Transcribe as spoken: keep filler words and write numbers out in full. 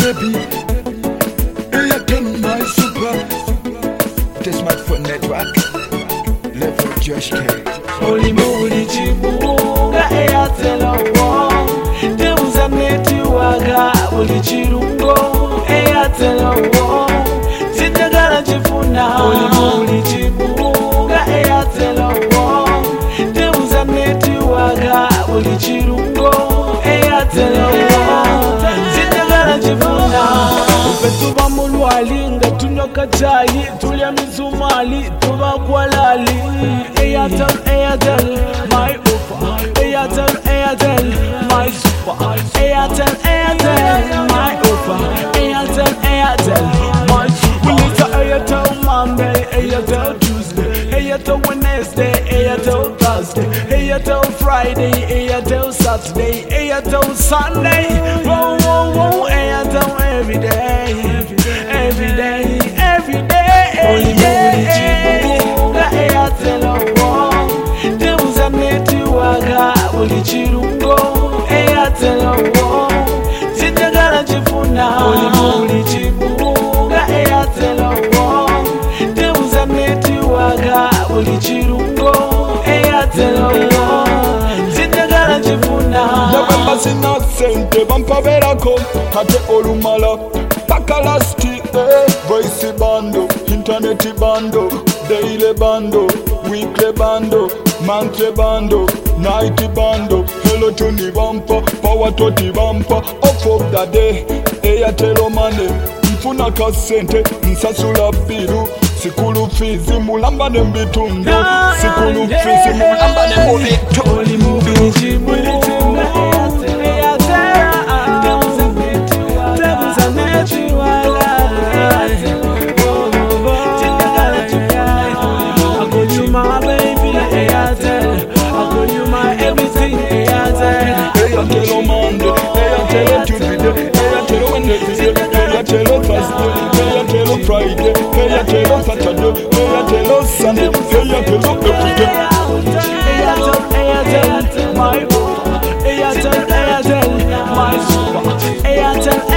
baby. Airtel, my super. The smartphone network. Level Josh K. Oli muri chibuga Airtel wo. Teuza netiwaga oli chirungo Airtel wo. Sitagala chifuna oli muri chibuga Airtel wo. Teuza netiwaga oli chirungo Airtel wo. Sitagala chifuna Tuba mulwali nga tunyoka chayi tulya mizumali tuba kwalali Airtel, Airtel, my offer Airtel, Airtel, my super Airtel, Airtel, my offer Airtel, Airtel, my super We need to Airtel Monday, Airtel Tuesday Airtel Wednesday, Airtel Thursday Airtel Friday, Airtel Saturday Airtel Sunday Whoa, whoa, whoa, Airtel every day Every day, every day Oli muri chibuga Airtel wo. Teuza netiwaga oli chirungo Airtel wo. Sitagala chifuna oli muri chibuga Airtel wo. Teuza netiwaga oli chirungo Airtel wo. Sitagala chifuna Yabamba sina sente bampaberako Hate olumala Pakalasti, eh, voice bando, internet bando, daily bando, weekly bando, monthly bando, night bando, hello to the bumper, power to the bumper, off of the day, Airtel money, mfuna kasente, nsasula biru, sikulu fizi mulamba nembitundu, sikulu fizi mulamba nembitundu. Oli muri chibuga Airtel, Airtel, Teuza netiwaga Airtel wo. Sitagala chifuna I call you my baby Airtel I call you my everything Airtel Airtel Monday, Airtel Tuesday, Airtel Wednesday, Airtel Thursday, Airtel Friday, Airtel Saturday, Airtel Sunday, Airtel every day. Airtel, Airtel, my offer Airtel, Airtel, my super Airtel,